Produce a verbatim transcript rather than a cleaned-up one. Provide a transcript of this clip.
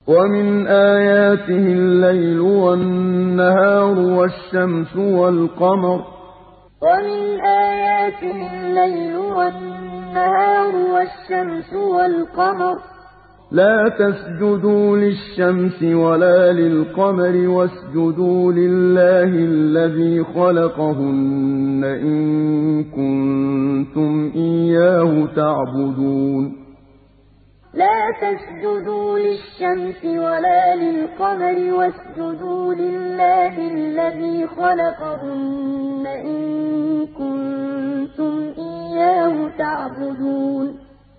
وَمِنْ آيَاتِهِ اللَّيْلُ وَالنَّهَارُ وَالشَّمْسُ وَالْقَمَرُ ۚ وَمِنْ آيَاتِهِ اللَّيْلُ وَالنَّهَارُ وَالشَّمْسُ وَالْقَمَرُ ۚ لَا تَسْجُدُوا لِلشَّمْسِ وَلَا لِلْقَمَرِ وَاسْجُدُوا لِلَّهِ الَّذِي خَلَقَهُنَّ إِن كُنتُمْ إِيَّاهُ تَعْبُدُونَ لَا تَسْجُدُوا لِلشَّمْسِ وَلَا لِلْقَمَرِ وَاسْجُدُوا لِلَّهِ الَّذِي خَلَقَهُنَّ إِن كُنتُمْ إِيَّاهُ تَعْبُدُونَ